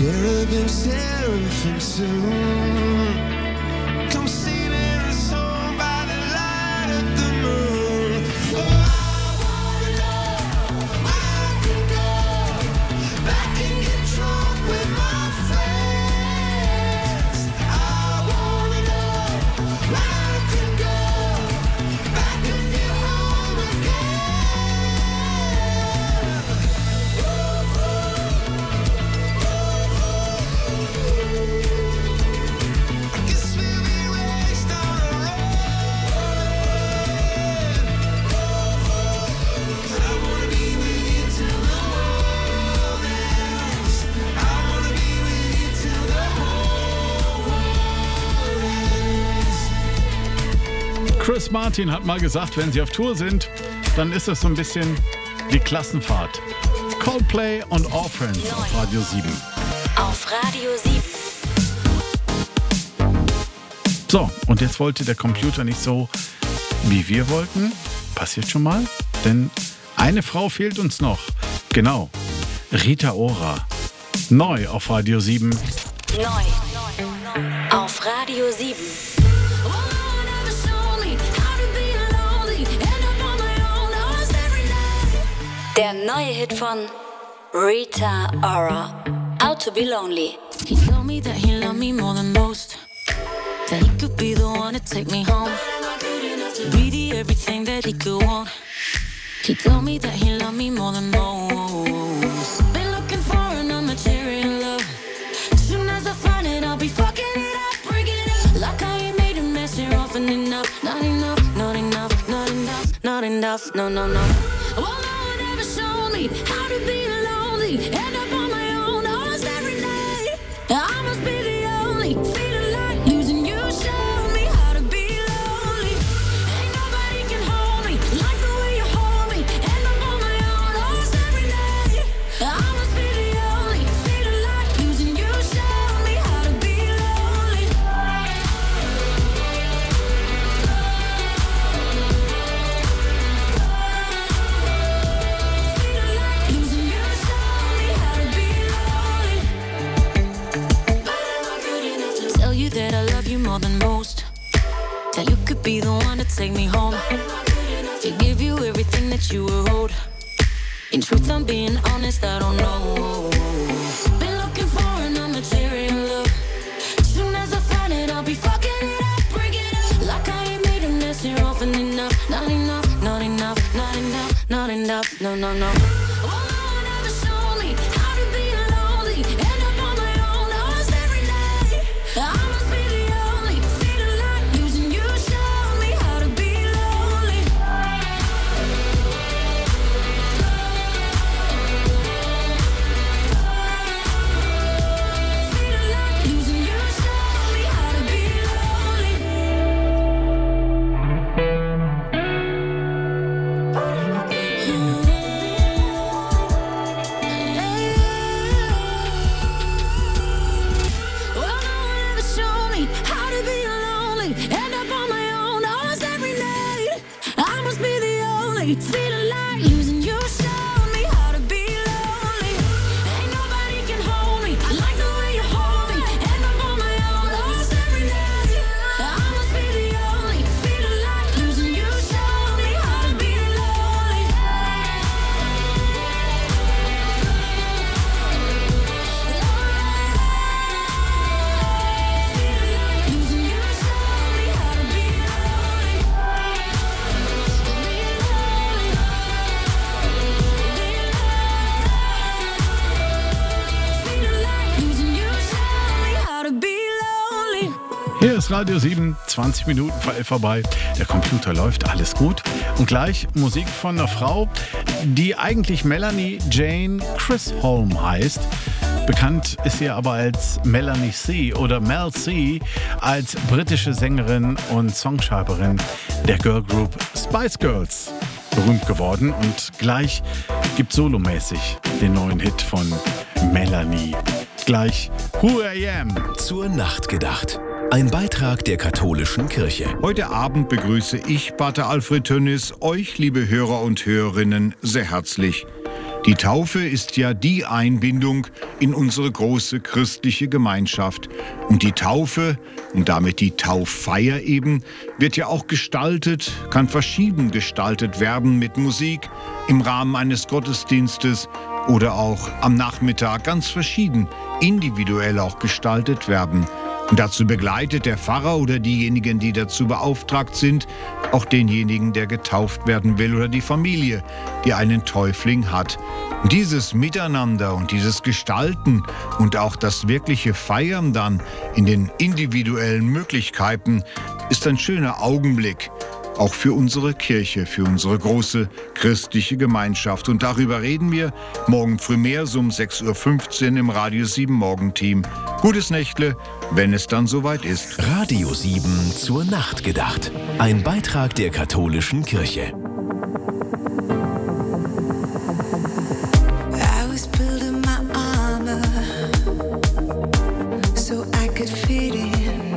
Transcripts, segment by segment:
cherubim seraphim soon. Come singing a song by the light of the moon. Oh, I wanna know where I can go back and get drunk with my friends. I wanna know where I can go back and feel home again. I guess we'll be raised on a road. I wanna be with you till the world ends. I wanna be with you till the whole world ends. Chris Martin hat mal gesagt, wenn sie auf Tour sind, dann ist das so ein bisschen wie Klassenfahrt. Coldplay und All Friends auf Radio 7. Auf Radio 7. So, und jetzt wollte der Computer nicht so, wie wir wollten. Passiert schon mal. Denn eine Frau fehlt uns noch. Genau, Rita Ora. Neu auf Radio 7. Neu. Auf Radio 7. Der neue Hit von Rita Ora. Out to be lonely. He told me that he loved me more than most. That he could be the one to take me home. Be the everything that he could want. He told me that he loved me more than most. Been looking for an immaterial love. Soon as I find it, I'll be fucking it up, breaking it up. Like I ain't made a mess here often enough. Not enough, not enough, not enough, not enough, no, no, no. Well, no one ever showed me how to be lonely. End up on my own almost every night. I must be the only feeling like losing you. Show me how to be lonely. Ain't nobody can hold me like the way you hold me. End up on my own almost every night. I must be the only feeling like losing you. Show me how to be lonely. Feeling like losing you. Show me how to be lonely. But am I good enough to tell you that I love you more than most? That you could be the one to take me home. To give you everything that you were owed. In truth, I'm being honest, I don't know. Been looking for an immaterial love. Soon as I find it, I'll be fucking it up, breaking it up. Like I ain't made a mess here often enough. Not enough, not enough, not enough, not enough, no, no, no. Well, no one ever showed me how to be lonely. End up on my own almost every night. I must be the only feeling like losing you. Show me how to be lonely. Feeling like losing you. Show me how to be Well, no one ever showed me how to be lonely. End up on my own almost every night. I must be the only feeling like losing you. Show me how to be lonely. Ain't nobody can hold me like the way you hold me. End up on my own almost every night. I must be the only feeling like losing you. Show me how to be lonely. Losing you. Show me how to be lonely. Feeling like losing you. Show me how to be lonely. Hier ist Radio 7, 20 Minuten vor 11 vorbei. Der Computer läuft, alles gut. Und gleich Musik von einer Frau, die eigentlich Melanie Jane Chisholm heißt. Bekannt ist sie aber als Melanie C. oder Mel C. als britische Sängerin und Songschreiberin der Girlgroup Spice Girls. Berühmt geworden und gleich gibt solomäßig den neuen Hit von Melanie. Gleich Who I Am. Zur Nacht gedacht. Ein Beitrag der katholischen Kirche. Heute Abend begrüße ich, Pater Alfred Tönnis, euch, liebe Hörer und Hörerinnen, sehr herzlich Die Taufe ist ja die Einbindung in unsere große christliche Gemeinschaft. Und die Taufe und damit die Tauffeier eben wird ja auch gestaltet, kann verschieden gestaltet werden mit Musik im Rahmen eines Gottesdienstes oder auch am Nachmittag ganz verschieden, individuell auch gestaltet werden. Und dazu begleitet der Pfarrer oder diejenigen, die dazu beauftragt sind, auch denjenigen, der getauft werden will oder die Familie, die einen Täufling hat. Und dieses Miteinander und dieses Gestalten und auch das wirkliche Feiern dann in den individuellen Möglichkeiten ist ein schöner Augenblick, auch für unsere Kirche, für unsere große christliche Gemeinschaft. Und darüber reden wir morgen früh mehr, so um 6.15 Uhr im Radio 7 Morgenteam. Gutes Nächtle, wenn es dann soweit ist. Radio 7 zur Nacht gedacht. Ein Beitrag der katholischen Kirche. I was building my armor so I could fit in.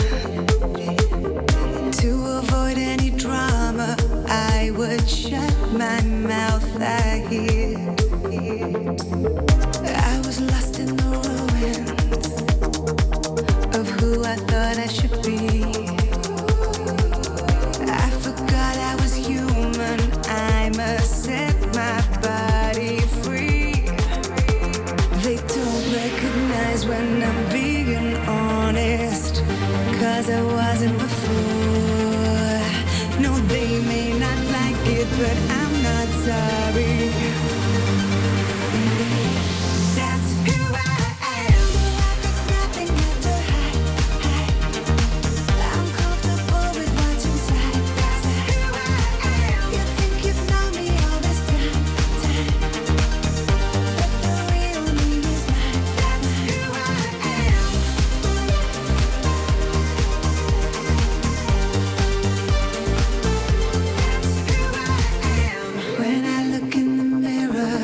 To avoid any drama, I would shut my mouth. I hid. I was lost in the ruin of who I thought I should be. I forgot I was human. I must set my body free. They don't recognize when I'm being honest, 'cause I wasn't before. No, they may not like it, but I'm not sorry. That's who I am. I've got nothing left to hide. I'm comfortable with what's inside. That's who I am. You think you've known me all this time, but the real me is mine. That's who I am. When I look in the mirror,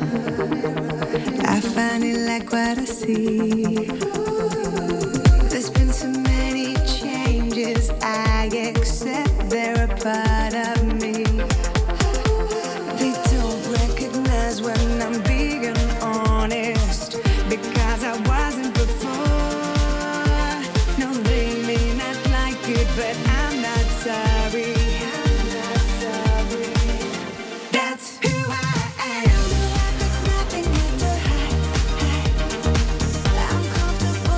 I finally like what I see. There's been so many changes, I accept they're a part of me. They don't recognize when I'm being honest, because I wasn't before. No, they may not like it, but I'm not sorry. That's who I am. I've got nothing left to hide. I'm comfortable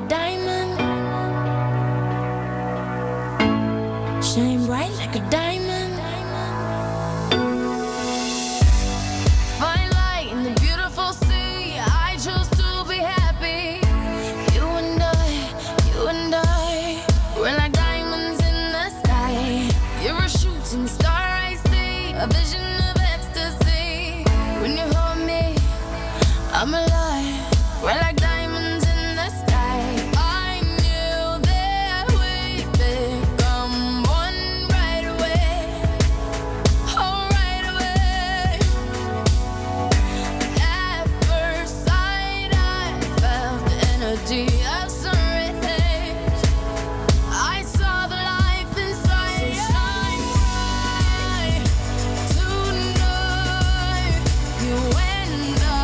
diamond. Shine bright like a diamond. Fine light in the beautiful sea. I chose to be happy. You and I, we're like diamonds in the sky. You're a shooting star, I see, a vision of ecstasy. When you hold me, I'm alive. We're like diamonds in the sky. I knew that we'd become one right away. Oh, right away. At first sight, I felt the energy of sun rays. I saw the life inside you. Shine bright tonight. You and I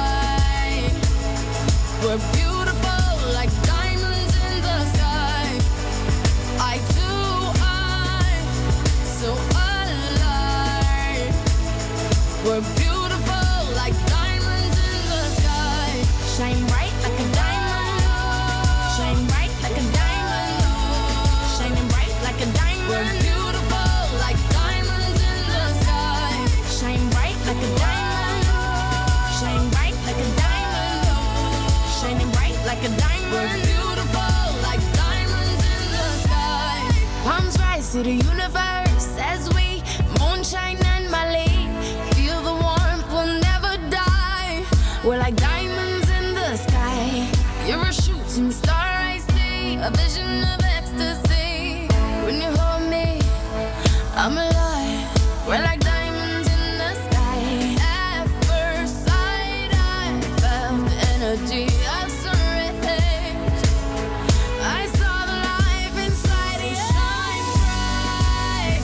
were beautiful like diamonds in the sky. I too, so alive. We're beautiful like diamonds in the sky. Shine bright like a diamond. Shine bright like a diamond. Shining bright like a diamond. We're beautiful like diamonds in the sky. Shine bright like a diamond. Shine bright like a diamond. Shining bright like a diamond. We're beautiful like diamonds in the sky. Palms rise to the universe as we moonshine and Malay. Feel the warmth, we'll never die. We're like diamonds in the sky. You're a shooting star, I see, a vision of ecstasy. When you hold me, I'm alive. We're like diamonds in the sky. At first sight, I felt the energy of sun rays. I saw the life inside you. Shine bright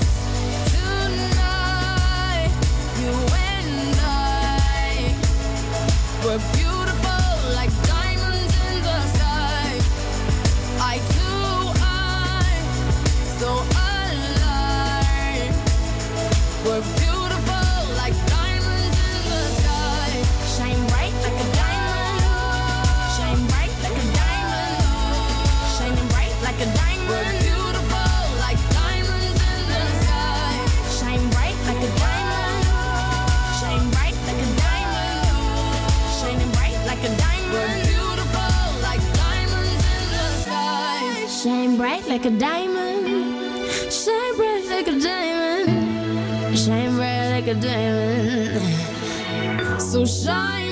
tonight. You and I were beautiful like diamonds in the sky. I too, so alive. We're beautiful like diamonds in the sky. Shine bright like a diamond. Shine bright like a diamond. Shining bright like a diamond. We're beautiful like diamonds in the sky. Shine bright like a diamond. Shine bright like a diamond. Shining bright like a diamond. We're beautiful like diamonds in the sky. Shine bright like a diamond. Shine bright like a diamond. Shine bright like a diamond. So shine